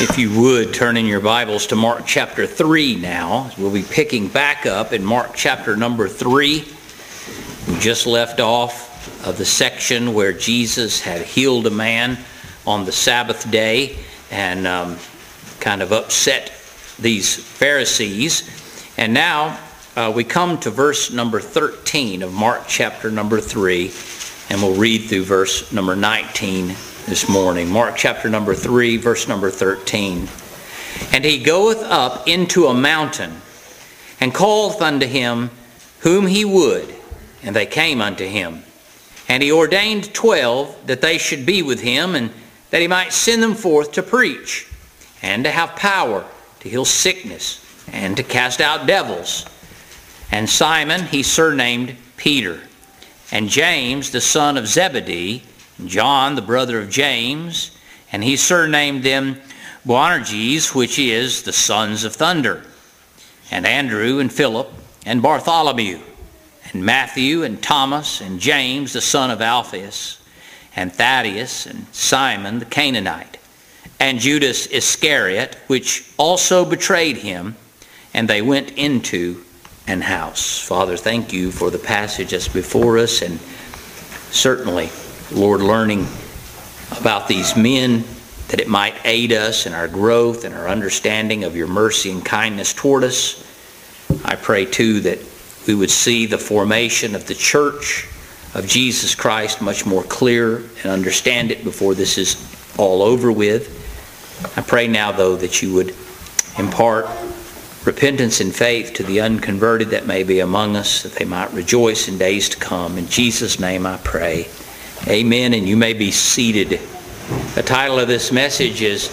If you would, turn in your Bibles to Mark chapter 3 now. We'll be picking back up in Mark chapter number 3. We just left off of the section where Jesus had healed a man on the Sabbath day and kind of upset these Pharisees. And now we come to verse number 13 of Mark chapter number 3, and we'll read through verse number 19 this morning. Mark chapter number 3, verse number 13. And he goeth up into a mountain, and calleth unto him whom he would, and they came unto him. And he ordained 12 that they should be with him, and that he might send them forth to preach, and to have power to heal sickness, and to cast out devils. And Simon he surnamed Peter, and James the son of Zebedee, John the brother of James, and he surnamed them Boanerges, which is the sons of thunder, and Andrew and Philip and Bartholomew, and Matthew and Thomas and James the son of Alphaeus, and Thaddeus and Simon the Canaanite, and Judas Iscariot, which also betrayed him. And they went into an house. Father, thank you for the passage that's before us, and certainly, Lord, learning about these men, that it might aid us in our growth and our understanding of your mercy and kindness toward us. I pray, too, that we would see the formation of the church of Jesus Christ much more clear and understand it before this is all over with. I pray now, though, that you would impart repentance and faith to the unconverted that may be among us, that they might rejoice in days to come. In Jesus' name I pray. Amen, and you may be seated. The title of this message is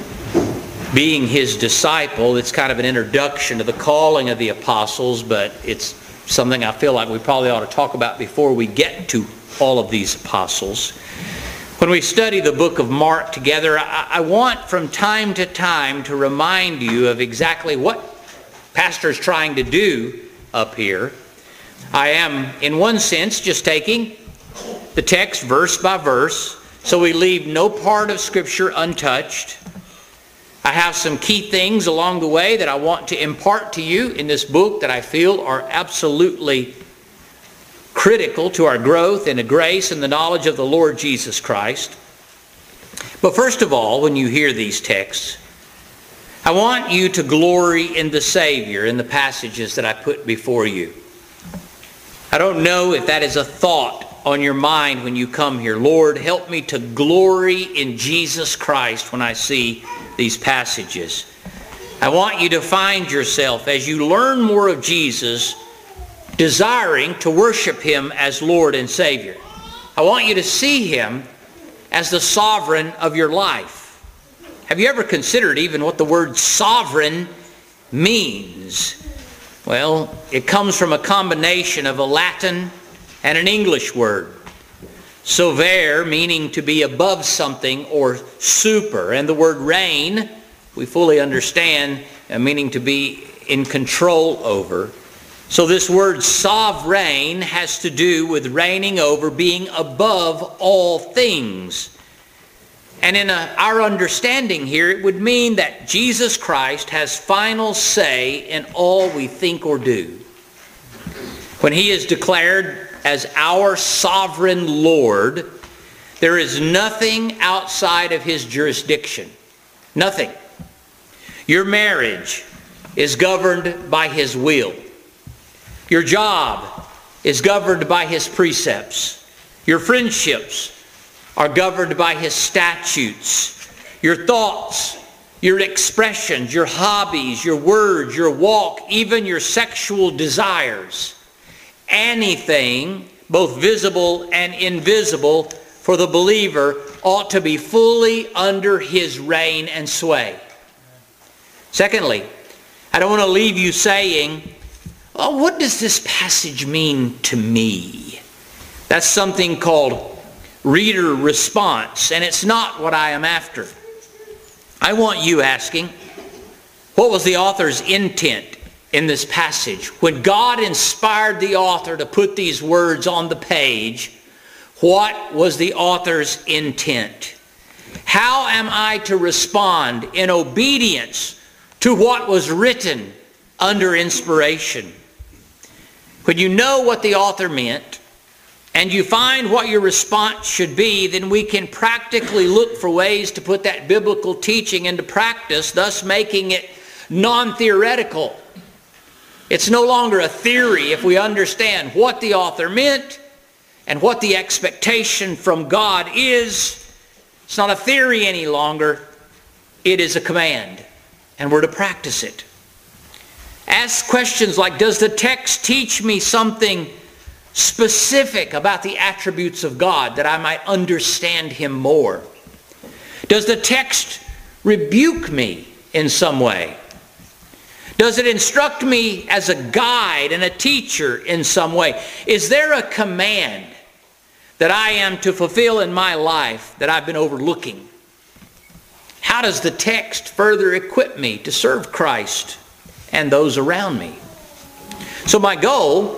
Being His Disciple. It's kind of an introduction to the calling of the apostles, but it's something I feel like we probably ought to talk about before we get to all of these apostles. When we study the book of Mark together, I want from time to time to remind you of exactly what Pastor's trying to do up here. I am, in one sense, just taking the text verse by verse, so we leave no part of Scripture untouched. I have some key things along the way that I want to impart to you in this book that I feel are absolutely critical to our growth in the grace and the knowledge of the Lord Jesus Christ. But first of all, when you hear these texts, I want you to glory in the Savior in the passages that I put before you. I don't know if that is a thought on your mind when you come here. Lord, help me to glory in Jesus Christ when I see these passages. I want you to find yourself, as you learn more of Jesus, desiring to worship Him as Lord and Savior. I want you to see Him as the sovereign of your life. Have you ever considered even what the word sovereign means? Well, it comes from a combination of a Latin and an English word. Sovere, meaning to be above something or super. And the word reign, we fully understand, meaning to be in control over. So this word sovereign has to do with reigning over, being above all things. And in our understanding here, it would mean that Jesus Christ has final say in all we think or do. When He is declared as our sovereign Lord, there is nothing outside of His jurisdiction. Nothing. Your marriage is governed by His will. Your job is governed by His precepts. Your friendships are governed by His statutes. Your thoughts, your expressions, your hobbies, your words, your walk, even your sexual desires. Anything, both visible and invisible, for the believer ought to be fully under His reign and sway. Secondly, I don't want to leave you saying, oh, what does this passage mean to me? That's something called reader response, and it's not what I am after. I want you asking, what was the author's intent in this passage? When God inspired the author to put these words on the page, what was the author's intent? How am I to respond in obedience to what was written under inspiration? When you know what the author meant, and you find what your response should be, then we can practically look for ways to put that biblical teaching into practice, thus making it non-theoretical. It's no longer a theory if we understand what the author meant and what the expectation from God is. It's not a theory any longer. It is a command, and we're to practice it. Ask questions like, does the text teach me something specific about the attributes of God that I might understand Him more? Does the text rebuke me in some way? Does it instruct me as a guide and a teacher in some way? Is there a command that I am to fulfill in my life that I've been overlooking? How does the text further equip me to serve Christ and those around me? So my goal,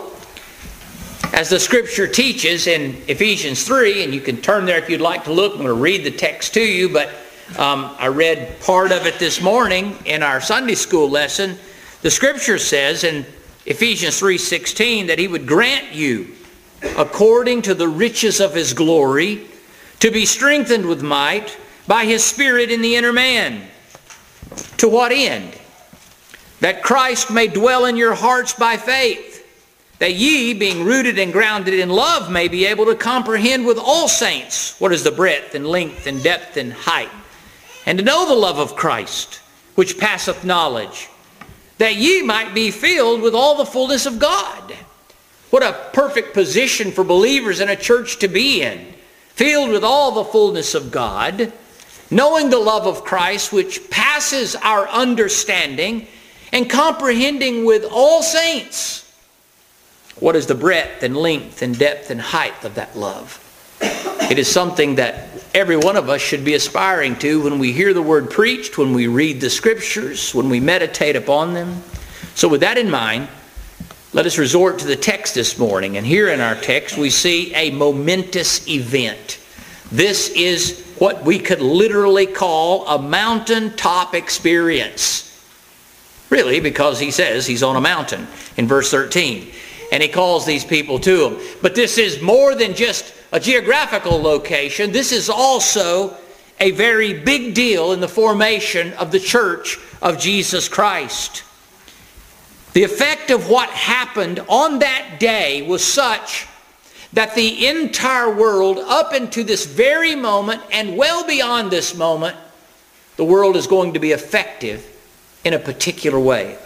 as the Scripture teaches in Ephesians 3, and you can turn there if you'd like to look. I'm going to read the text to you, but I read part of it this morning in our Sunday school lesson. The Scripture says in Ephesians 3:16 that He would grant you, according to the riches of His glory, to be strengthened with might by His Spirit in the inner man. To what end? That Christ may dwell in your hearts by faith, that ye, being rooted and grounded in love, may be able to comprehend with all saints what is the breadth and length and depth and height, and to know the love of Christ, which passeth knowledge, that ye might be filled with all the fullness of God. What a perfect position for believers in a church to be in. Filled with all the fullness of God, knowing the love of Christ, which passes our understanding, and comprehending with all saints what is the breadth and length and depth and height of that love. It is something that every one of us should be aspiring to when we hear the word preached, when we read the Scriptures, when we meditate upon them. So with that in mind, let us resort to the text this morning. And here in our text we see a momentous event. This is what we could literally call a mountaintop experience. Really, because he says he's on a mountain in verse 13. And he calls these people to him. But this is more than just a geographical location. This is also a very big deal in the formation of the church of Jesus Christ. The effect of what happened on that day was such that the entire world, up into this very moment and well beyond this moment, the world is going to be affected in a particular way.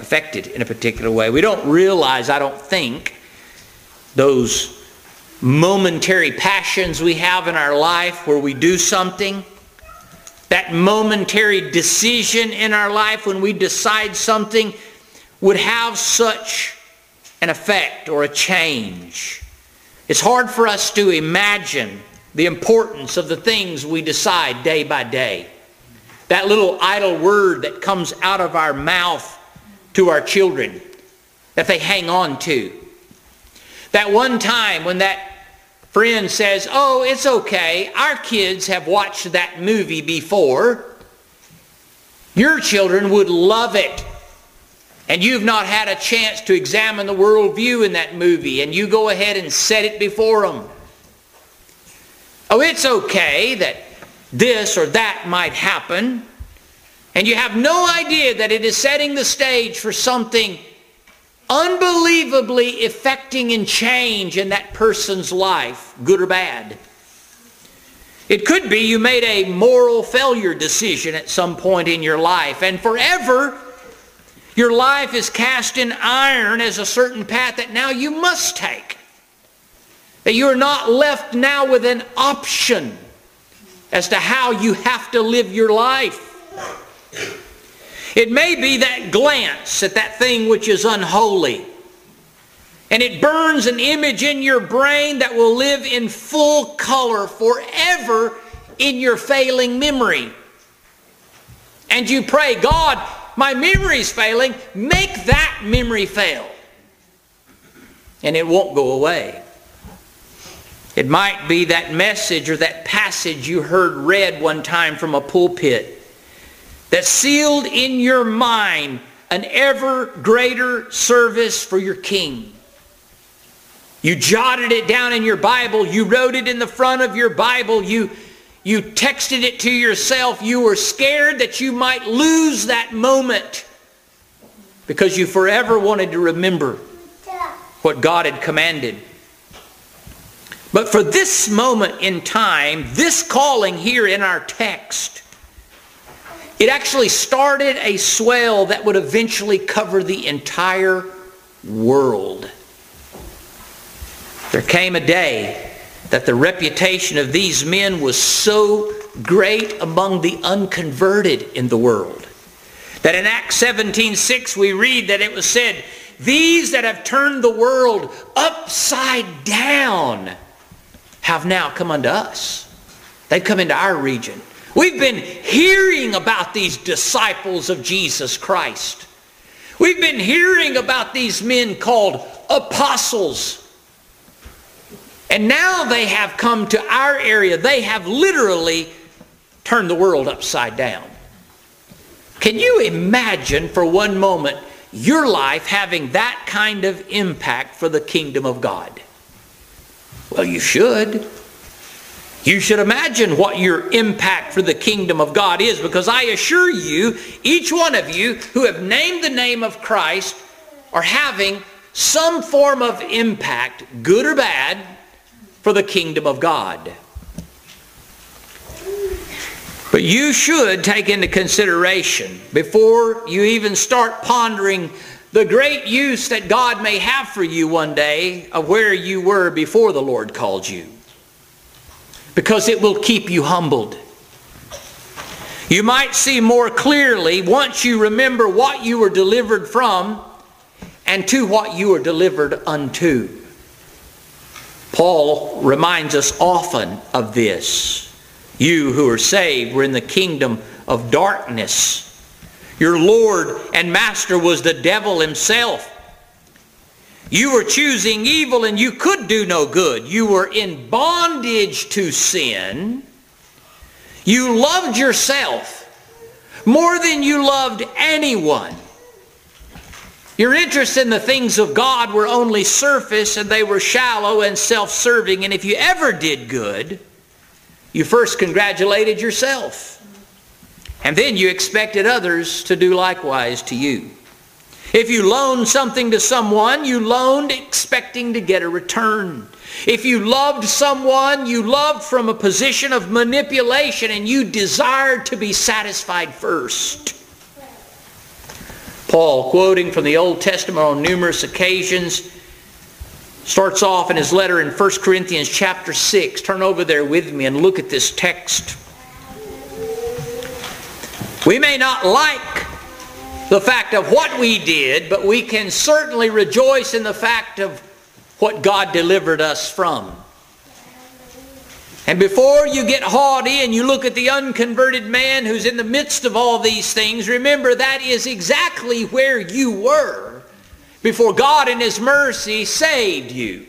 We don't realize, I don't think, those momentary passions we have in our life where we do something, that momentary decision in our life when we decide something would have such an effect or a change. It's hard for us to imagine the importance of the things we decide day by day. That little idle word that comes out of our mouth to our children that they hang on to. That one time when that friend says, "Oh, it's okay, our kids have watched that movie before. Your children would love it. And you've not had a chance to examine the worldview in that movie, and you go ahead and set it before them. Oh, it's okay that this or that might happen, and you have no idea that it is setting the stage for something unbelievably affecting and change in that person's life, good or bad. It could be you made a moral failure decision at some point in your life, and forever your life is cast in iron as a certain path that now you must take. That you are not left now with an option as to how you have to live your life. It may be that glance at that thing which is unholy, and it burns an image in your brain that will live in full color forever in your failing memory. And you pray, "God, my memory's failing, make that memory fail." And it won't go away. It might be that message or that passage you heard read one time from a pulpit that sealed in your mind an ever greater service for your King. You jotted it down in your Bible. You wrote it in the front of your Bible. You texted it to yourself. You were scared that you might lose that moment because you forever wanted to remember what God had commanded. But for this moment in time, this calling here in our text, it actually started a swell that would eventually cover the entire world. There came a day that the reputation of these men was so great among the unconverted in the world that in Acts 17:6 we read that it was said, "These that have turned the world upside down have now come unto us." They've come into our region. We've been hearing about these disciples of Jesus Christ. We've been hearing about these men called apostles. And now they have come to our area. They have literally turned the world upside down. Can you imagine for one moment your life having that kind of impact for the kingdom of God? Well, you should. You should imagine what your impact for the kingdom of God is, because I assure you, each one of you who have named the name of Christ are having some form of impact, good or bad, for the kingdom of God. But you should take into consideration, before you even start pondering the great use that God may have for you one day, of where you were before the Lord called you. Because it will keep you humbled. You might see more clearly once you remember what you were delivered from and to what you were delivered unto. Paul reminds us often of this. You who are saved were in the kingdom of darkness. Your Lord and Master was the devil himself. You were choosing evil and you could do no good. You were in bondage to sin. You loved yourself more than you loved anyone. Your interest in the things of God were only surface, and they were shallow and self-serving. And if you ever did good, you first congratulated yourself. And then you expected others to do likewise to you. If you loaned something to someone, you loaned expecting to get a return. If you loved someone, you loved from a position of manipulation, and you desired to be satisfied first. Paul, quoting from the Old Testament on numerous occasions, starts off in his letter in 1 Corinthians chapter 6. Turn over there with me and look at this text. We may not like the fact of what we did, but we can certainly rejoice in the fact of what God delivered us from. And before you get haughty and you look at the unconverted man who's in the midst of all these things, remember that is exactly where you were before God in His mercy saved you.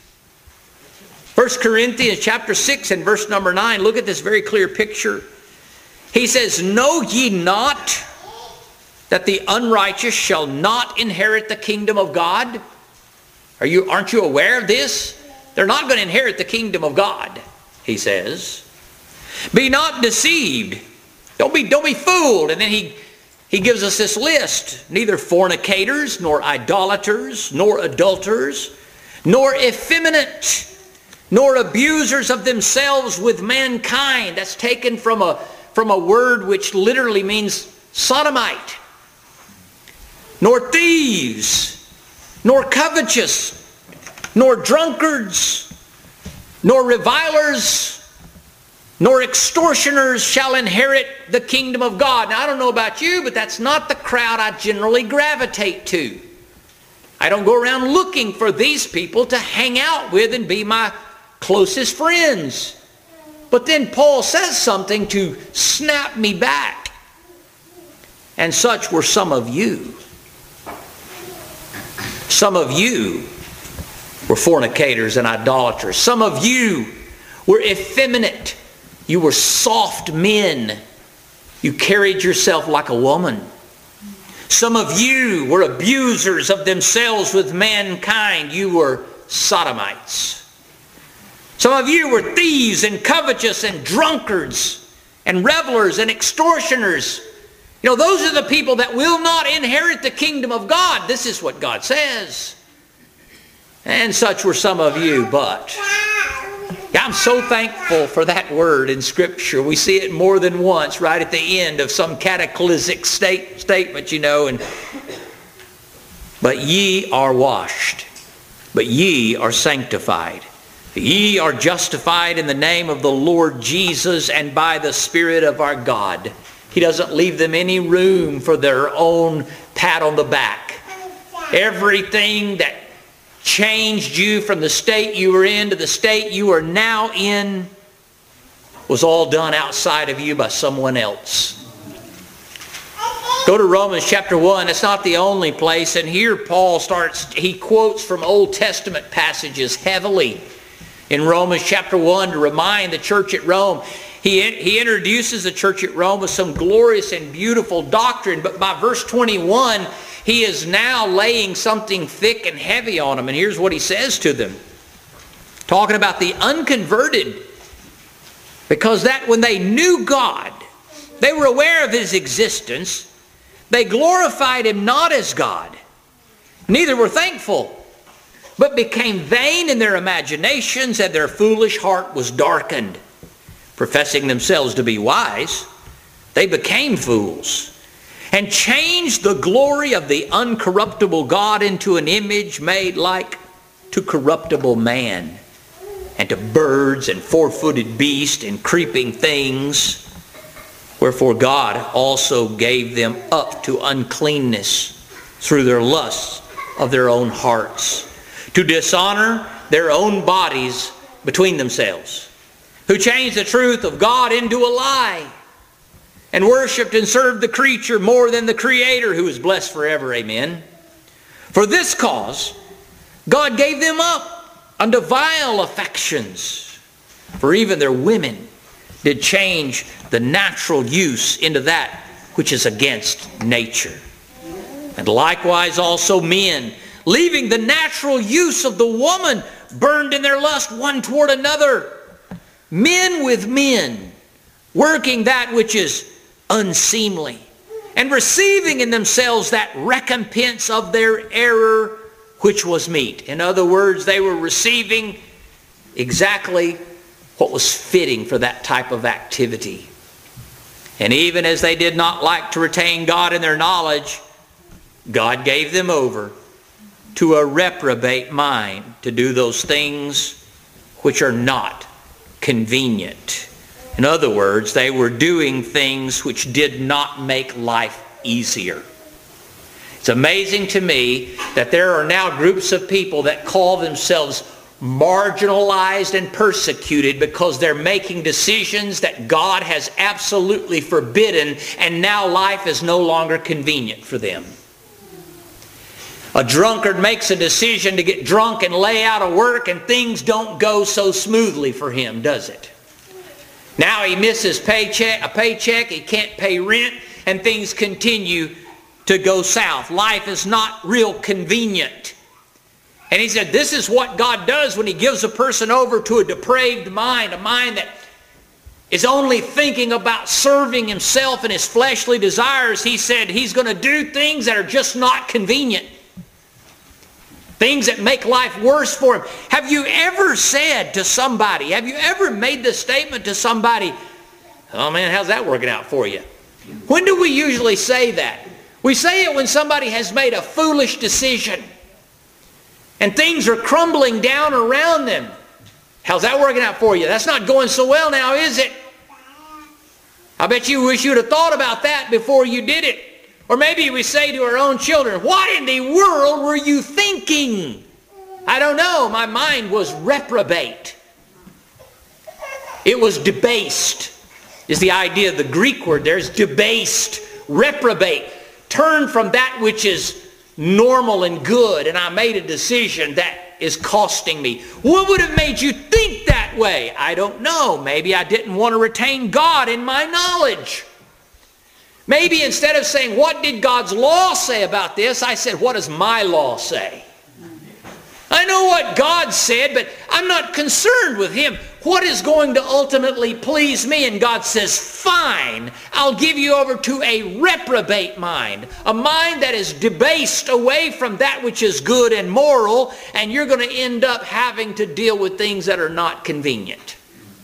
1 Corinthians chapter 6 and verse number 9, look at this very clear picture. He says, "Know ye not that the unrighteous shall not inherit the kingdom of God?" Aren't you aware of this? They're not going to inherit the kingdom of God, he says. "Be not deceived." Don't be fooled. And then he gives us this list. "Neither fornicators, nor idolaters, nor adulterers, nor effeminate, nor abusers of themselves with mankind." That's taken from a word which literally means sodomite. "Nor thieves, nor covetous, nor drunkards, nor revilers, nor extortioners shall inherit the kingdom of God." Now, I don't know about you, but that's not the crowd I generally gravitate to. I don't go around looking for these people to hang out with and be my closest friends. But then Paul says something to snap me back. "And such were some of you." Some of you were fornicators and idolaters. Some of you were effeminate. You were soft men. You carried yourself like a woman. Some of you were abusers of themselves with mankind. You were sodomites. Some of you were thieves and covetous and drunkards and revelers and extortioners. You know, those are the people that will not inherit the kingdom of God. This is what God says. And such were some of you, but I'm so thankful for that word in Scripture. We see it more than once right at the end of some cataclysmic statement, you know. But ye are washed, but ye are sanctified. Ye are justified in the name of the Lord Jesus and by the Spirit of our God. He doesn't leave them any room for their own pat on the back. Everything that changed you from the state you were in to the state you are now in was all done outside of you by someone else. Go to Romans chapter 1. It's not the only place. And here Paul he quotes from Old Testament passages heavily in Romans chapter 1 to remind the church at Rome. He introduces the church at Rome with some glorious and beautiful doctrine. But by verse 21, he is now laying something thick and heavy on them. And here's what he says to them. Talking about the unconverted. Because that when they knew God, they were aware of His existence. They glorified Him not as God. Neither were thankful, but became vain in their imaginations, and their foolish heart was darkened. Professing themselves to be wise, they became fools, and changed the glory of the uncorruptible God into an image made like to corruptible man, and to birds and four-footed beasts and creeping things. Wherefore God also gave them up to uncleanness through their lusts of their own hearts, to dishonor their own bodies between themselves, who changed the truth of God into a lie, and worshipped and served the creature more than the Creator, who is blessed forever. Amen. For this cause God gave them up unto vile affections, for even their women did change the natural use into that which is against nature. And likewise also men, leaving the natural use of the woman, burned in their lust one toward another. Men with men, working that which is unseemly, and receiving in themselves that recompense of their error which was meet. In other words, they were receiving exactly what was fitting for that type of activity. And even as they did not like to retain God in their knowledge, God gave them over to a reprobate mind to do those things which are not convenient. In other words, they were doing things which did not make life easier. It's amazing to me that there are now groups of people that call themselves marginalized and persecuted because they're making decisions that God has absolutely forbidden, and now life is no longer convenient for them. A drunkard makes a decision to get drunk and lay out of work, and things don't go so smoothly for him, does it? Now he misses a paycheck, he can't pay rent, and things continue to go south. Life is not real convenient. And he said this is what God does when He gives a person over to a depraved mind, a mind that is only thinking about serving himself and his fleshly desires. He said He's going to do things that are just not convenient. Things that make life worse for him. Have you ever said to somebody, have you ever made the statement to somebody, oh man, how's that working out for you? When do we usually say that? We say it when somebody has made a foolish decision and things are crumbling down around them. How's that working out for you? That's not going so well now, is it? I bet you wish you'd have thought about that before you did it. Or maybe we say to our own children, what in the world were you thinking? I don't know. My mind was reprobate. It was debased, is the idea. The Greek word there is debased, reprobate. Turn from that which is normal and good, and I made a decision that is costing me. What would have made you think that way? I don't know. Maybe I didn't want to retain God in my knowledge. Maybe instead of saying, what did God's law say about this? I said, what does my law say? I know what God said, but I'm not concerned with Him. What is going to ultimately please me? And God says, fine, I'll give you over to a reprobate mind. A mind that is debased away from that which is good and moral, and you're going to end up having to deal with things that are not convenient.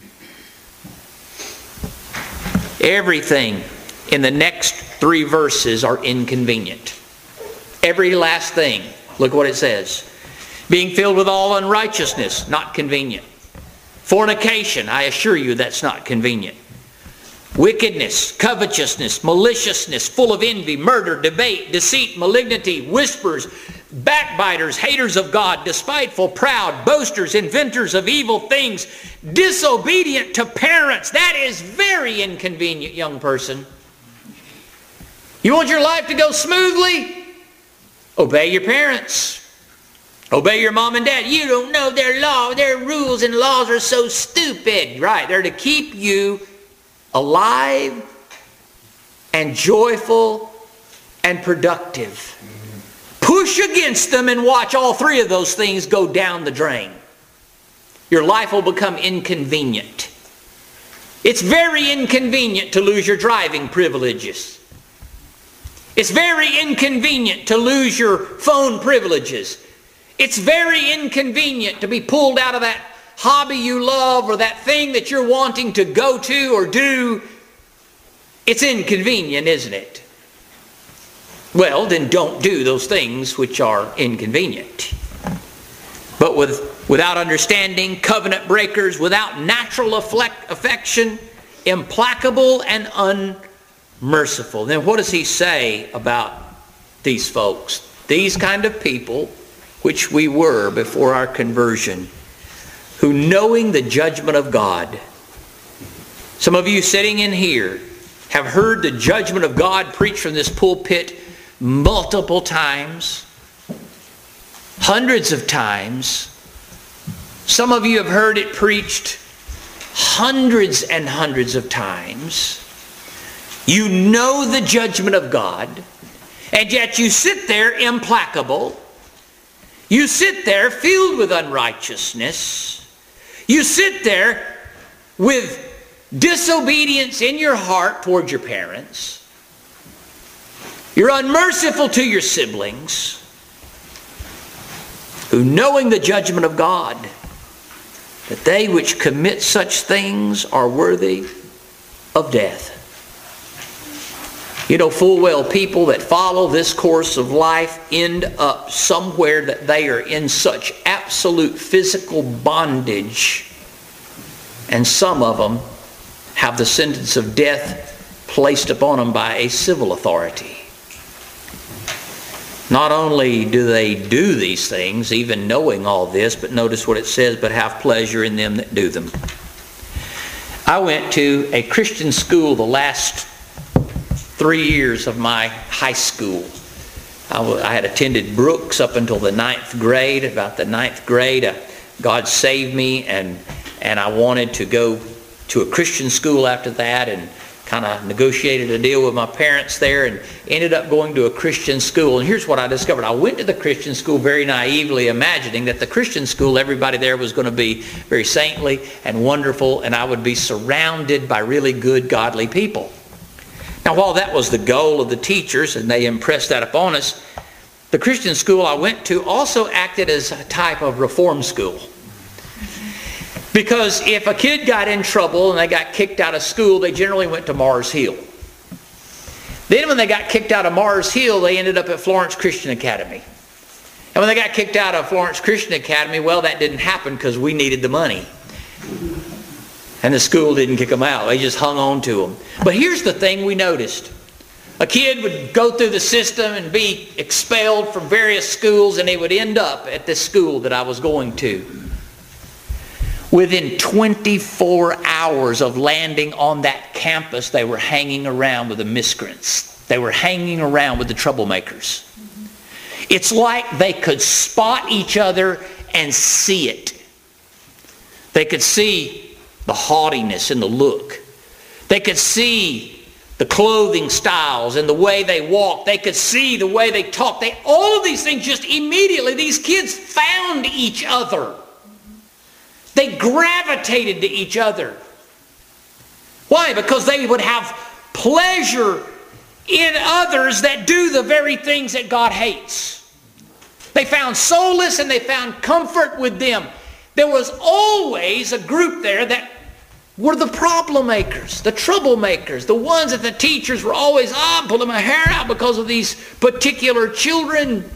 Everything in the next 3 verses are inconvenient. Every last thing. Look what it says. Being filled with all unrighteousness, not convenient. Fornication, I assure you that's not convenient. Wickedness, covetousness, maliciousness, full of envy, murder, debate, deceit, malignity, whispers, backbiters, haters of God, despiteful, proud, boasters, inventors of evil things, disobedient to parents. That is very inconvenient, young person. You want your life to go smoothly? Obey your parents. Obey your mom and dad. You don't know their law. Their rules and laws are so stupid. Right. They're to keep you alive and joyful and productive. Push against them and watch all 3 of those things go down the drain. Your life will become inconvenient. It's very inconvenient to lose your driving privileges. It's very inconvenient to lose your phone privileges. It's very inconvenient to be pulled out of that hobby you love or that thing that you're wanting to go to or do. It's inconvenient, isn't it? Well, then don't do those things which are inconvenient. But without understanding, covenant breakers, without natural affection, implacable and unmerciful. Then what does he say about these folks? These kind of people, which we were before our conversion, who knowing the judgment of God. Some of you sitting in here have heard the judgment of God preached from this pulpit multiple times, hundreds of times. Some of you have heard it preached hundreds and hundreds of times. You know the judgment of God, and yet you sit there implacable. You sit there filled with unrighteousness. You sit there with disobedience in your heart toward your parents. You're unmerciful to your siblings, who knowing the judgment of God, that they which commit such things are worthy of death. You know full well people that follow this course of life end up somewhere that they are in such absolute physical bondage. And some of them have the sentence of death placed upon them by a civil authority. Not only do they do these things, even knowing all this, but notice what it says, but have pleasure in them that do them. I went to a Christian school the last 3 years of my high school. I had attended Brooks up until the 9th grade. About the 9th grade, God saved me, and I wanted to go to a Christian school after that, and kind of negotiated a deal with my parents there and ended up going to a Christian school. And here's what I discovered. I went to the Christian school very naively, imagining that the Christian school, everybody there was going to be very saintly and wonderful, and I would be surrounded by really good, godly people. Now, while that was the goal of the teachers, and they impressed that upon us, the Christian school I went to also acted as a type of reform school. Because if a kid got in trouble and they got kicked out of school, they generally went to Mars Hill. Then when they got kicked out of Mars Hill, they ended up at Florence Christian Academy. And when they got kicked out of Florence Christian Academy, well, that didn't happen because we needed the money. And the school didn't kick them out. They just hung on to them. But here's the thing we noticed. A kid would go through the system and be expelled from various schools, and they would end up at this school that I was going to. Within 24 hours of landing on that campus, they were hanging around with the miscreants. They were hanging around with the troublemakers. It's like they could spot each other and see it. They could see the haughtiness in the look. They could see the clothing styles and the way they walked. They could see the way they talked. All of these things just immediately, these kids found each other. They gravitated to each other. Why? Because they would have pleasure in others that do the very things that God hates. They found solace and they found comfort with them. There was always a group there that were the problem makers, the troublemakers, the ones that the teachers were always, I'm pulling my hair out because of these particular children.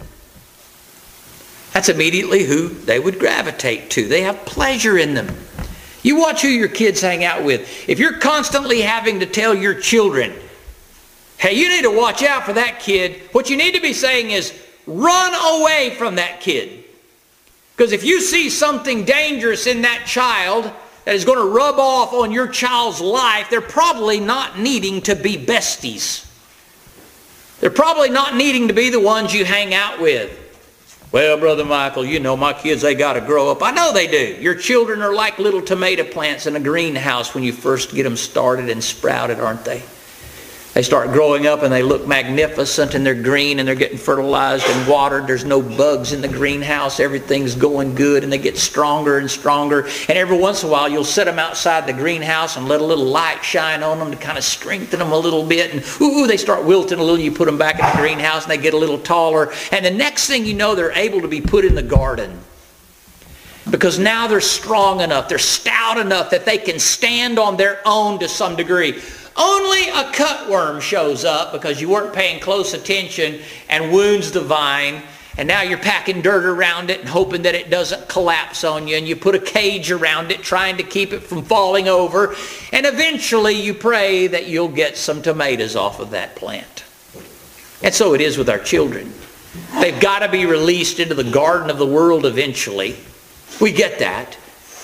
That's immediately who they would gravitate to. They have pleasure in them. You watch who your kids hang out with. If you're constantly having to tell your children, hey, you need to watch out for that kid, what you need to be saying is, run away from that kid. Because if you see something dangerous in that child that is going to rub off on your child's life, they're probably not needing to be besties. They're probably not needing to be the ones you hang out with. Well, Brother Michael, you know, my kids, they got to grow up. I know they do. Your children are like little tomato plants in a greenhouse when you first get them started and sprouted, aren't they? They start growing up and they look magnificent and they're green and they're getting fertilized and watered. There's no bugs in the greenhouse. Everything's going good and they get stronger and stronger. And every once in a while you'll set them outside the greenhouse and let a little light shine on them to kind of strengthen them a little bit. And ooh, they start wilting a little. You put them back in the greenhouse and they get a little taller. And the next thing you know, they're able to be put in the garden. Because now they're strong enough, they're stout enough that they can stand on their own to some degree. Only a cutworm shows up because you weren't paying close attention and wounds the vine, and now you're packing dirt around it and hoping that it doesn't collapse on you, and you put a cage around it trying to keep it from falling over, and eventually you pray that you'll get some tomatoes off of that plant. And so it is with our children. They've got to be released into the garden of the world eventually. We get that.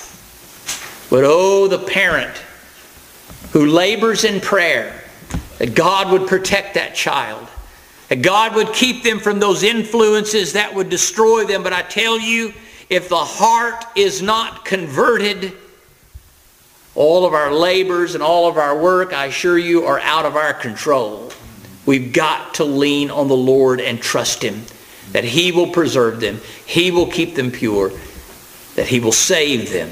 But oh, the parent who labors in prayer that God would protect that child, that God would keep them from those influences that would destroy them. But I tell you, if the heart is not converted, all of our labors and all of our work, I assure you, are out of our control. We've got to lean on the Lord and trust Him, that He will preserve them, He will keep them pure, that He will save them.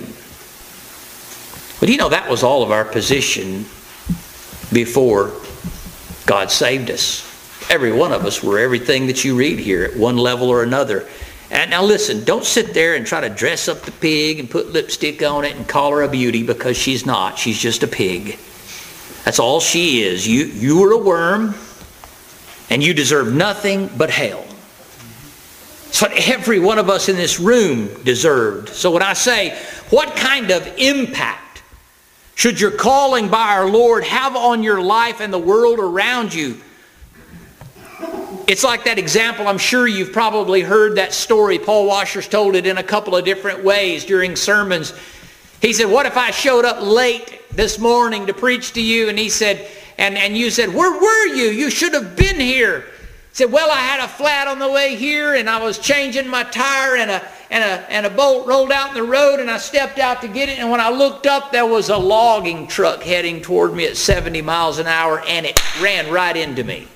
But you know, that was all of our position before God saved us. Every one of us were everything that you read here at one level or another. And now listen, don't sit there and try to dress up the pig and put lipstick on it and call her a beauty, because she's not. She's just a pig. That's all she is. You were a worm and you deserve nothing but hell. It's what every one of us in this room deserved. So when I say, what kind of impact should your calling by our Lord have on your life and the world around you? It's like that example. I'm sure you've probably heard that story. Paul Washer's told it in a couple of different ways during sermons. He said, what if I showed up late this morning to preach to you? And he said, and you said, where were you? You should have been here. He said, well, I had a flat on the way here and I was changing my tire and a bolt rolled out in the road and I stepped out to get it, and when I looked up there was a logging truck heading toward me at 70 miles an hour and it ran right into me.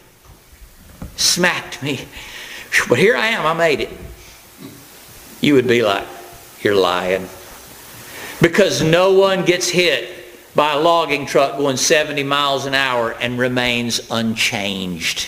Smacked me. But here I am, I made it. You would be like, you're lying. Because no one gets hit by a logging truck going 70 miles an hour and remains unchanged.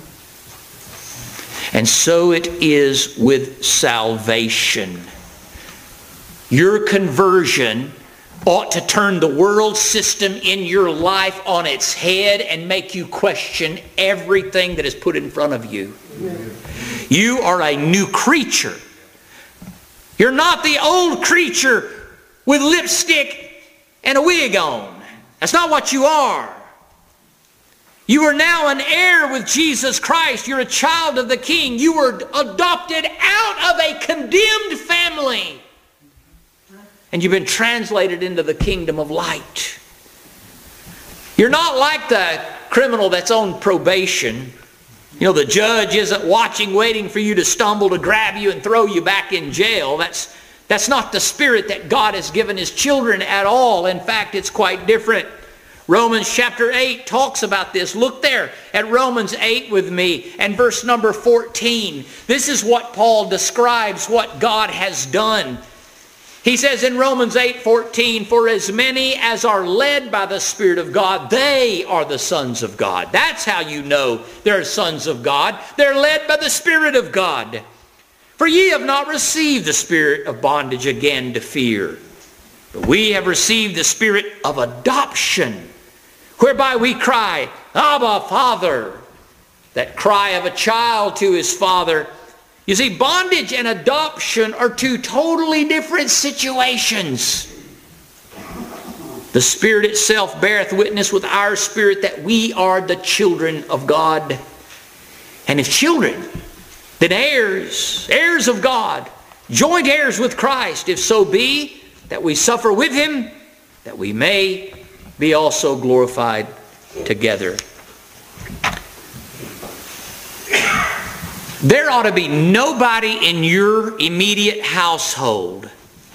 And so it is with salvation. Your conversion ought to turn the world system in your life on its head and make you question everything that is put in front of you. You are a new creature. You're not the old creature with lipstick and a wig on. That's not what you are. You are now an heir with Jesus Christ. You're a child of the King. You were adopted out of a condemned family. And you've been translated into the kingdom of light. You're not like the criminal that's on probation. You know, the judge isn't watching, waiting for you to stumble to grab you and throw you back in jail. That's That's not the spirit that God has given his children at all. In fact, it's quite different. Romans chapter 8 talks about this. Look there at Romans 8 with me and verse number 14. This is what Paul describes what God has done. He says in Romans 8:14, "For as many as are led by the Spirit of God, they are the sons of God." That's how you know they're sons of God. They're led by the Spirit of God. "For ye have not received the spirit of bondage again to fear, but we have received the spirit of adoption, whereby we cry, Abba, Father." That cry of a child to his father. You see, bondage and adoption are two totally different situations. The Spirit itself beareth witness with our spirit that we are the children of God. And if children, then heirs, heirs of God, joint heirs with Christ, if so be that we suffer with him, that we may be also glorified together. There ought to be nobody in your immediate household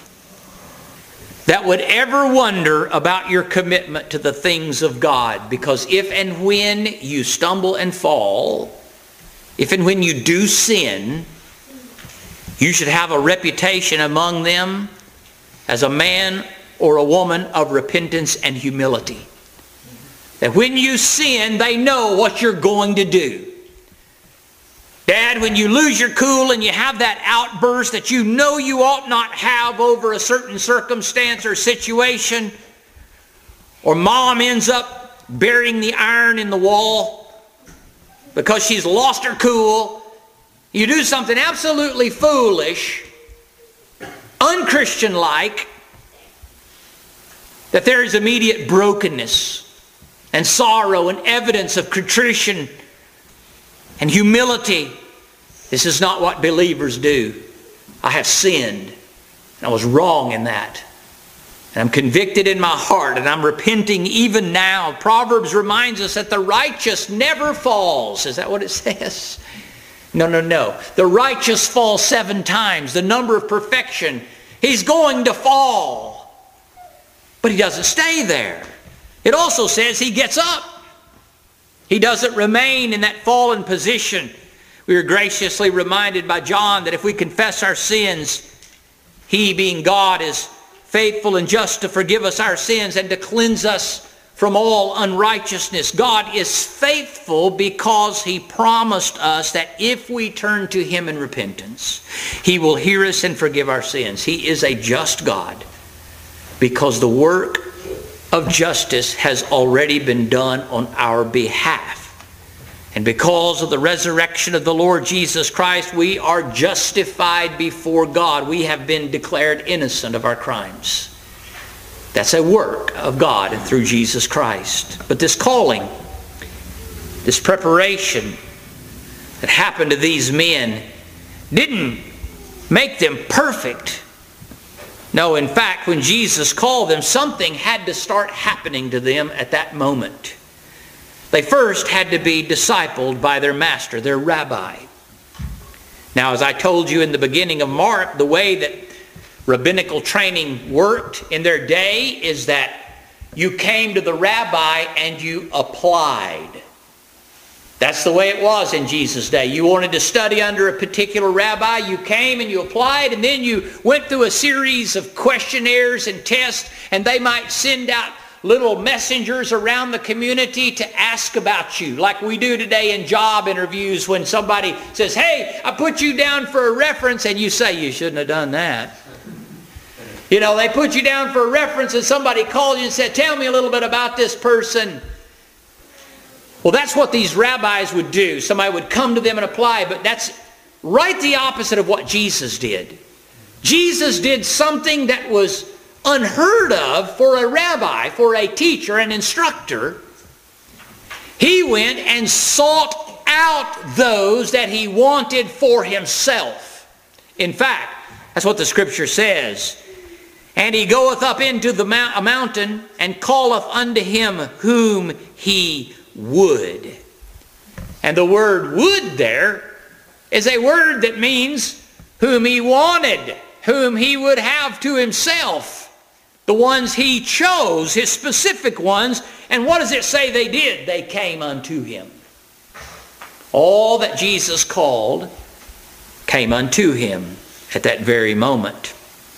that would ever wonder about your commitment to the things of God. Because if and when you stumble and fall, if and when you do sin, you should have a reputation among them as a man or a woman of repentance and humility. That when you sin, they know what you're going to do. Dad, when you lose your cool and you have that outburst that you know you ought not have over a certain circumstance or situation, or mom ends up burying the iron in the wall because she's lost her cool, you do something absolutely foolish, unchristian-like, that there is immediate brokenness and sorrow and evidence of contrition and humility. This is not what believers do. I have sinned, and I was wrong in that. And I'm convicted in my heart, and I'm repenting even now. Proverbs reminds us that the righteous never falls. Is that what it says? No. The righteous falls 7 times, the number of perfection. He's going to fall, but he doesn't stay there. It also says he gets up. He doesn't remain in that fallen position. We are graciously reminded by John that if we confess our sins, he, being God, is faithful and just to forgive us our sins and to cleanse us from all unrighteousness. God is faithful because he promised us that if we turn to him in repentance, he will hear us and forgive our sins. He is a just God because the work of justice has already been done on our behalf. And because of the resurrection of the Lord Jesus Christ, we are justified before God. We have been declared innocent of our crimes. That's a work of God through Jesus Christ. But this calling, this preparation that happened to these men didn't make them perfect. No, in fact, when Jesus called them, something had to start happening to them at that moment. They first had to be discipled by their master, their rabbi. Now, as I told you in the beginning of Mark, the way that rabbinical training worked in their day is that you came to the rabbi and you applied. That's the way it was in Jesus' day. You wanted to study under a particular rabbi, you came and you applied, and then you went through a series of questionnaires and tests, and they might send out little messengers around the community to ask about you, like we do today in job interviews when somebody says, "Hey, I put you down for a reference," and you say, "You shouldn't have done that." You know, they put you down for a reference and somebody called you and said, "Tell me a little bit about this person." Well, that's what these rabbis would do. Somebody would come to them and apply, but that's right the opposite of what Jesus did. Jesus did something that was unheard of for a rabbi, for a teacher, an instructor. He went and sought out those that he wanted for himself. In fact, that's what the scripture says. "And he goeth up into a mountain, and calleth unto him whom he would." And the word "would" there is a word that means whom he wanted, whom he would have to himself. The ones he chose, his specific ones. And what does it say they did? They came unto him. All that Jesus called came unto him at that very moment.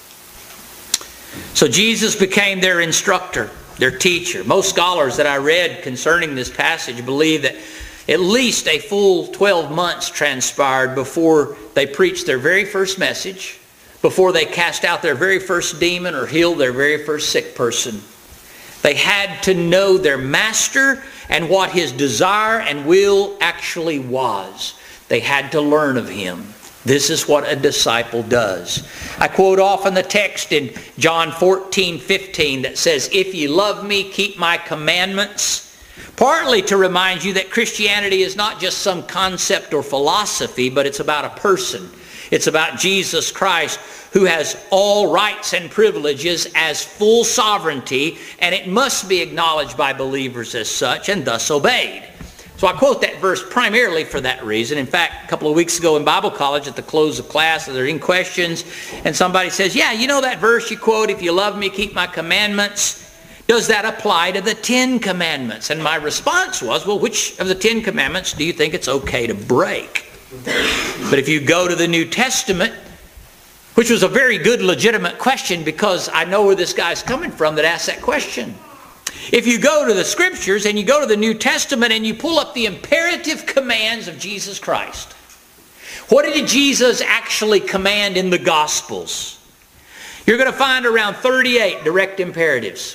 So Jesus became their instructor, their teacher. Most scholars that I read concerning this passage believe that at least a full 12 months transpired before they preached their very first message, before they cast out their very first demon or healed their very first sick person. They had to know their master and what his desire and will actually was. They had to learn of him. This is what a disciple does. I quote often the text in John 14:15 that says, "If ye love me, keep my commandments." Partly to remind you that Christianity is not just some concept or philosophy, but it's about a person. It's about Jesus Christ, who has all rights and privileges as full sovereignty, and it must be acknowledged by believers as such and thus obeyed. So I quote that verse primarily for that reason. In fact, a couple of weeks ago in Bible college at the close of class, they're in questions, and somebody says, "Yeah, you know that verse you quote, if you love me, keep my commandments. Does that apply to the 10 commandments?" And my response was, well, which of the 10 commandments do you think it's okay to break? But if you go to the New Testament, which was a very good, legitimate question, because I know where this guy's coming from that asked that question. If you go to the Scriptures and you go to the New Testament and you pull up the imperative commands of Jesus Christ, what did Jesus actually command in the Gospels? You're going to find around 38 direct imperatives.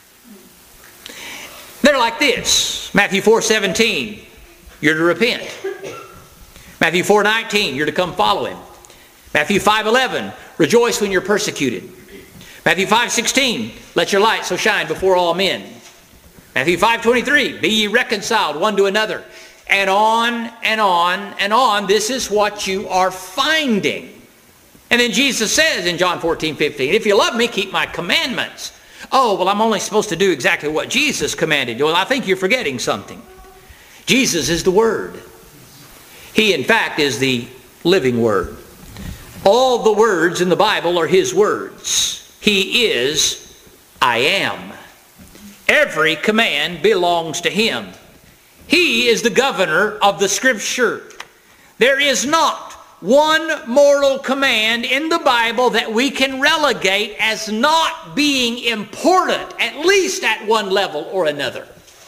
They're like this. Matthew 4:17, you're to repent. Matthew 4:19, you're to come follow him. Matthew 5:11, rejoice when you're persecuted. Matthew 5:16, let your light so shine before all men. Matthew 5:23, be ye reconciled one to another. And on and on and on. This is what you are finding. And then Jesus says in John 14:15, if you love me, keep my commandments. Oh, well, I'm only supposed to do exactly what Jesus commanded. Well, I think you're forgetting something. Jesus is the Word. He, in fact, is the living Word. All the words in the Bible are His words. He is, I am. Every command belongs to Him. He is the governor of the Scripture. There is not one moral command in the Bible that we can relegate as not being important, at least at one level or another.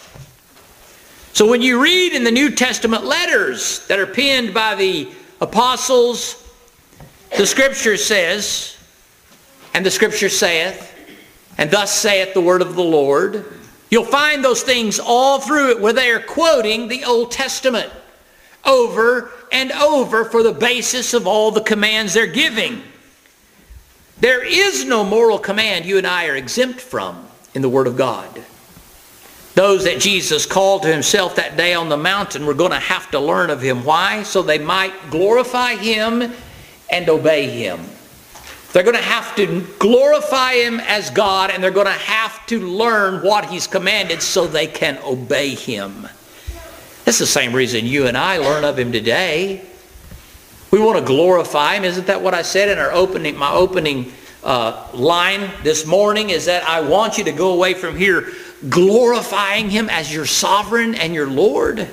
So when you read in the New Testament letters that are penned by the apostles, the Scripture says, and the Scripture saith, and thus saith the word of the Lord. You'll find those things all through it where they are quoting the Old Testament over and over for the basis of all the commands they're giving. There is no moral command you and I are exempt from in the Word of God. Those that Jesus called to Himself that day on the mountain were going to have to learn of Him. Why? So they might glorify Him and obey Him. They're going to have to glorify Him as God, and they're going to have to learn what He's commanded so they can obey Him. That's the same reason you and I learn of Him today. We want to glorify Him. Isn't that what I said in my opening line this morning? Is that I want you to go away from here glorifying Him as your sovereign and your Lord.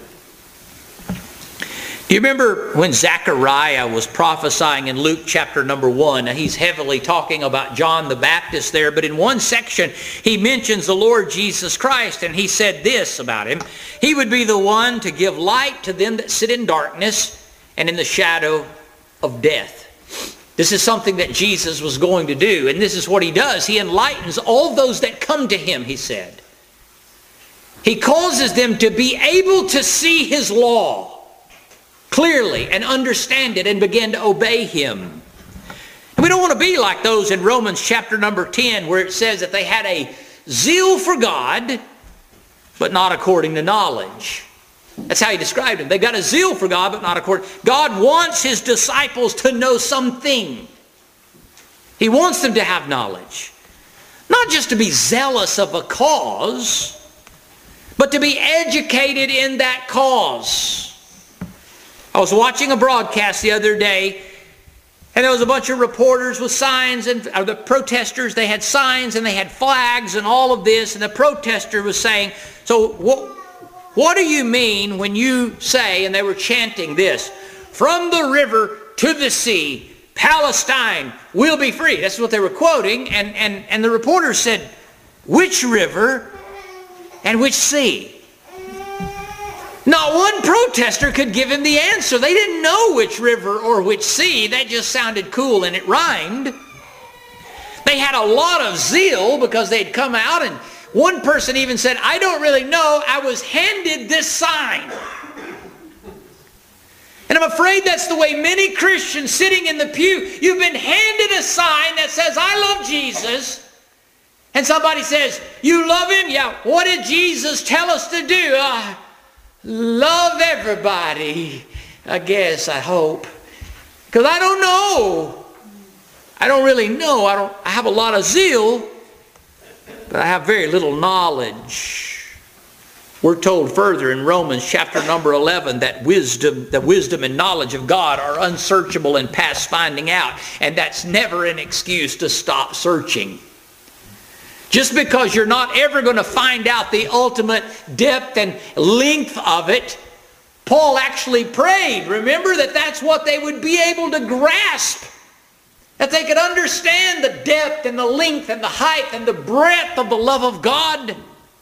Do you remember when Zechariah was prophesying in Luke chapter number 1? Now he's heavily talking about John the Baptist there, but in one section he mentions the Lord Jesus Christ, and he said this about Him. He would be the one to give light to them that sit in darkness and in the shadow of death. This is something that Jesus was going to do, and this is what He does. He enlightens all those that come to Him, He said. He causes them to be able to see His law clearly and understand it and begin to obey Him. And we don't want to be like those in Romans chapter number 10 where it says that they had a zeal for God but not according to knowledge. That's how He described them. They got a zeal for God but not according. God wants His disciples to know something. He wants them to have knowledge. Not just to be zealous of a cause, but to be educated in that cause. I was watching a broadcast the other day, And there was a bunch of reporters with signs, and the protesters, they had signs and they had flags and all of this. And the protester was saying, so what do you mean when you say, and they were chanting this, from the river to the sea, Palestine will be free. That's what they were quoting. And the reporter said, which river and which sea? Not one protester could give him the answer. They didn't know which river or which sea. That just sounded cool and it rhymed. They had a lot of zeal because they'd come out, and one person even said, I don't really know. I was handed this sign. And I'm afraid that's the way many Christians sitting in the pew, you've been handed a sign that says, I love Jesus. And somebody says, you love him? Yeah. What did Jesus tell us to do? Love everybody, I guess, I hope. Because I don't know. I don't really know. I have a lot of zeal, but I have very little knowledge. We're told further in Romans chapter number 11 that the wisdom and knowledge of God are unsearchable and past finding out. And that's never an excuse to stop searching. Just because you're not ever going to find out the ultimate depth and length of it, Paul actually prayed. Remember that that's what they would be able to grasp. That they could understand the depth and the length and the height and the breadth of the love of God.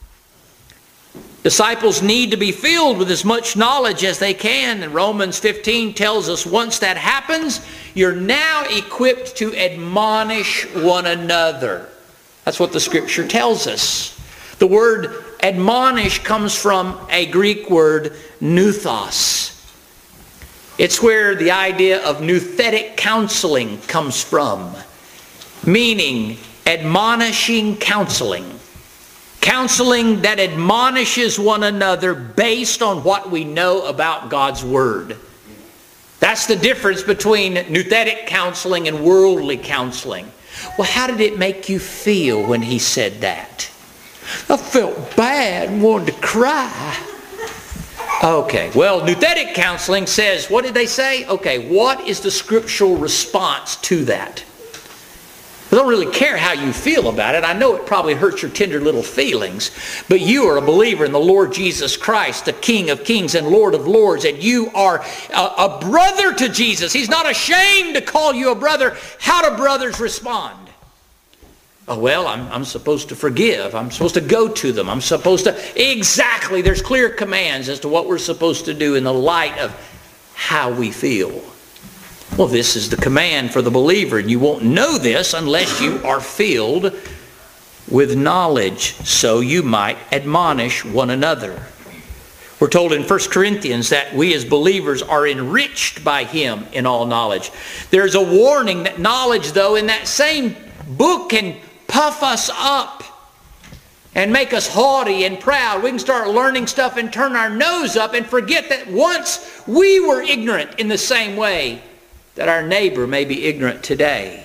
Disciples need to be filled with as much knowledge as they can. And Romans 15 tells us once that happens, you're now equipped to admonish one another. That's what the Scripture tells us. The word admonish comes from a Greek word, nuthos. It's where the idea of nouthetic counseling comes from, meaning admonishing counseling. Counseling that admonishes one another based on what we know about God's Word. That's the difference between nouthetic counseling and worldly counseling. Well, how did it make you feel when he said that? I felt bad and wanted to cry. Okay, well, nouthetic counseling says, what did they say? Okay, what is the scriptural response to that? I don't really care how you feel about it. I know it probably hurts your tender little feelings, but you are a believer in the Lord Jesus Christ, the King of Kings and Lord of Lords, and you are a brother to Jesus. He's not ashamed to call you a brother. How do brothers respond? Oh, well, I'm supposed to forgive. I'm supposed to go to them. I'm supposed to... Exactly. There's clear commands as to what we're supposed to do in the light of how we feel. Well, this is the command for the believer, and you won't know this unless you are filled with knowledge, so you might admonish one another. We're told in 1 Corinthians that we as believers are enriched by him in all knowledge. There's a warning that knowledge, though, in that same book can puff us up and make us haughty and proud. We can start learning stuff and turn our nose up and forget that once we were ignorant in the same way that our neighbor may be ignorant today.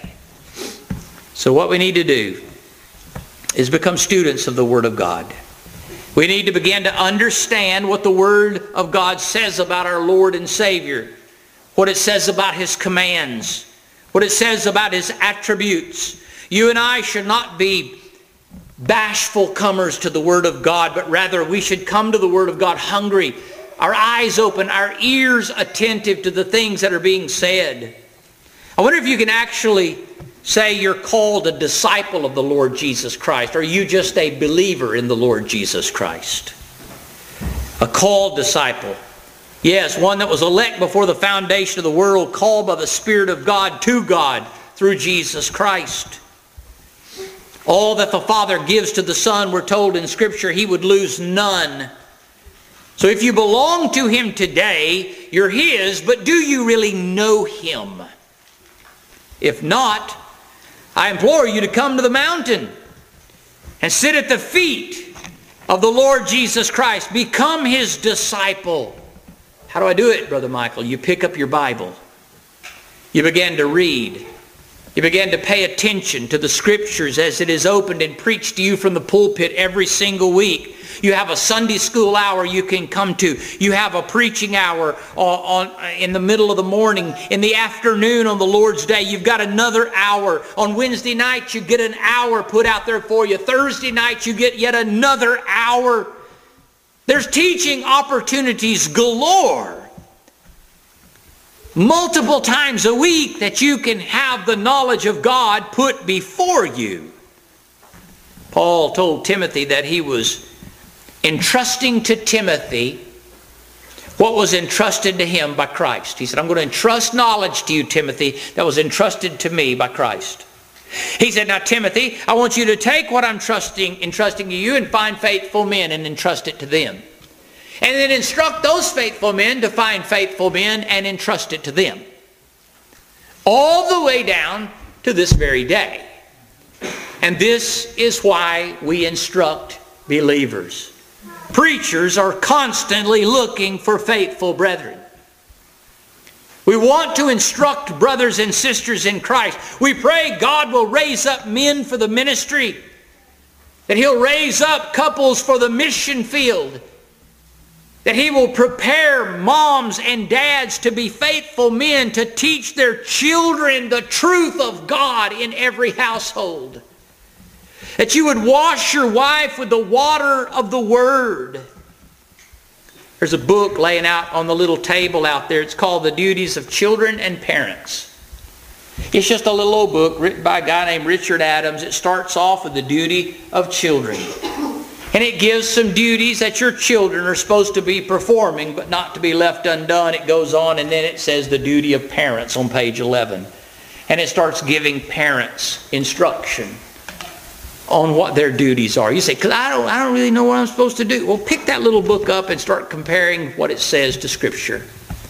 So what we need to do is become students of the Word of God. We need to begin to understand what the Word of God says about our Lord and Savior, what it says about His commands, what it says about His attributes. You and I should not be bashful comers to the Word of God, but rather we should come to the Word of God hungry, our eyes open, our ears attentive to the things that are being said. I wonder if you can actually say you're called a disciple of the Lord Jesus Christ, or are you just a believer in the Lord Jesus Christ? A called disciple. Yes, one that was elect before the foundation of the world, called by the Spirit of God to God through Jesus Christ. All that the Father gives to the Son, we're told in Scripture, He would lose none. So if you belong to Him today, you're His, but do you really know Him? If not, I implore you to come to the mountain and sit at the feet of the Lord Jesus Christ. Become His disciple. How do I do it, Brother Michael? You pick up your Bible. You begin to read. You begin to pay attention to the Scriptures as it is opened and preached to you from the pulpit every single week. You have a Sunday school hour you can come to. You have a preaching hour in the middle of the morning. In the afternoon on the Lord's Day, you've got another hour. On Wednesday night, you get an hour put out there for you. Thursday night, you get yet another hour. There's teaching opportunities galore. Multiple times a week that you can have the knowledge of God put before you. Paul told Timothy that he was entrusting to Timothy what was entrusted to him by Christ. He said, I'm going to entrust knowledge to you, Timothy, that was entrusted to me by Christ. He said, now Timothy, I want you to take what I'm entrusting to you and find faithful men and entrust it to them. And then instruct those faithful men to find faithful men and entrust it to them. All the way down to this very day. And this is why we instruct believers. Preachers are constantly looking for faithful brethren. We want to instruct brothers and sisters in Christ. We pray God will raise up men for the ministry. That He'll raise up couples for the mission field. That He will prepare moms and dads to be faithful men to teach their children the truth of God in every household. That you would wash your wife with the water of the Word. There's a book laying out on the little table out there. It's called The Duties of Children and Parents. It's just a little old book written by a guy named Richard Adams. It starts off with the duty of children. And it gives some duties that your children are supposed to be performing, but not to be left undone. It goes on, and then it says the duty of parents on page 11. And it starts giving parents instruction on what their duties are. You say, because I don't really know what I'm supposed to do. Well, pick that little book up and start comparing what it says to Scripture.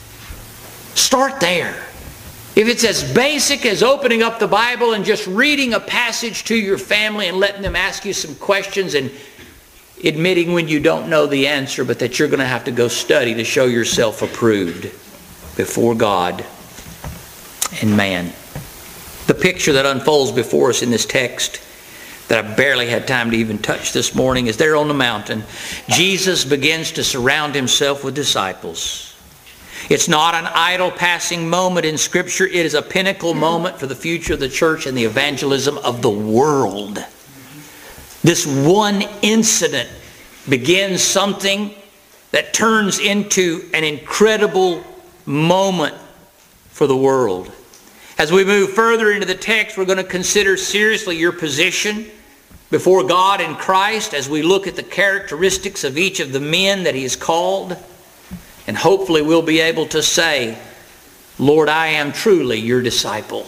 Start there. If it's as basic as opening up the Bible and just reading a passage to your family and letting them ask you some questions and admitting when you don't know the answer, but that you're going to have to go study to show yourself approved before God and man. The picture that unfolds before us in this text that I barely had time to even touch this morning is there on the mountain. Jesus begins to surround Himself with disciples. It's not an idle passing moment in Scripture. It is a pinnacle moment for the future of the church and the evangelism of the world. This one incident begins something that turns into an incredible moment for the world. As we move further into the text, we're going to consider seriously your position before God in Christ as we look at the characteristics of each of the men that He has called. And hopefully we'll be able to say, Lord, I am truly your disciple.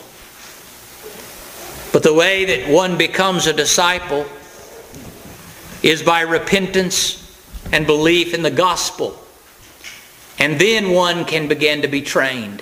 But the way that one becomes a disciple is by repentance and belief in the gospel. And then one can begin to be trained.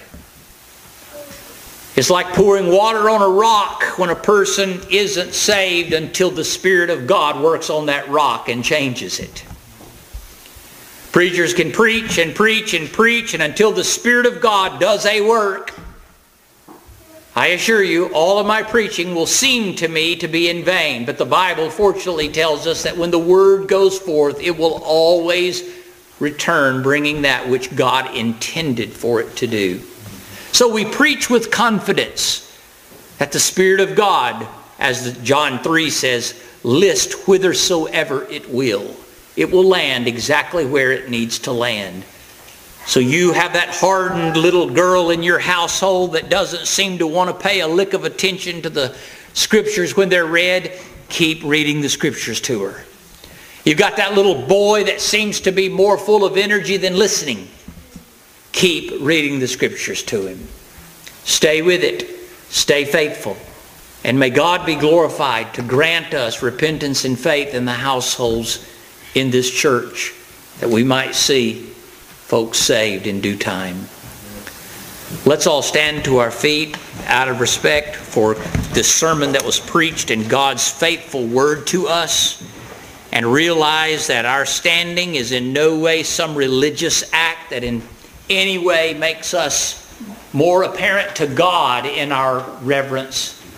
It's like pouring water on a rock when a person isn't saved until the Spirit of God works on that rock and changes it. Preachers can preach and preach and preach, and until the Spirit of God does a work, I assure you, all of my preaching will seem to me to be in vain. But the Bible fortunately tells us that when the Word goes forth, it will always return bringing that which God intended for it to do. So we preach with confidence that the Spirit of God, as John 3 says, list whithersoever it will. It will land exactly where it needs to land. So you have that hardened little girl in your household that doesn't seem to want to pay a lick of attention to the Scriptures when they're read. Keep reading the Scriptures to her. You've got that little boy that seems to be more full of energy than listening. Keep reading the Scriptures to him. Stay with it. Stay faithful. And may God be glorified to grant us repentance and faith in the households in this church, that we might see folks saved in due time. Let's all stand to our feet out of respect for this sermon that was preached in God's faithful word to us, and realize that our standing is in no way some religious act that in any way makes us more apparent to God in our reverence.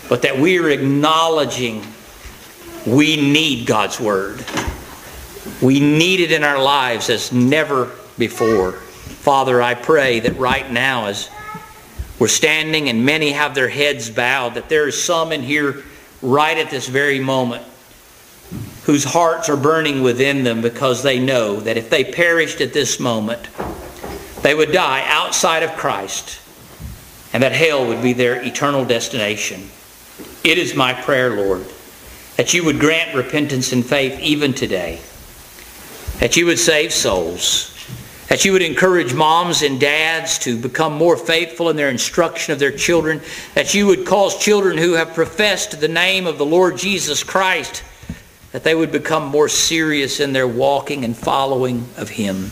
but that we are acknowledging we need God's Word. We need it in our lives as never before. Father, I pray that right now as we're standing and many have their heads bowed, that there is some in here right at this very moment whose hearts are burning within them because they know that if they perished at this moment, they would die outside of Christ and that hell would be their eternal destination. It is my prayer, Lord, that you would grant repentance and faith even today, that you would save souls, that you would encourage moms and dads to become more faithful in their instruction of their children, that you would cause children who have professed the name of the Lord Jesus Christ, that they would become more serious in their walking and following of Him.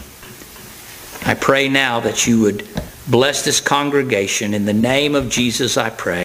I pray now that you would bless this congregation. In the name of Jesus I pray.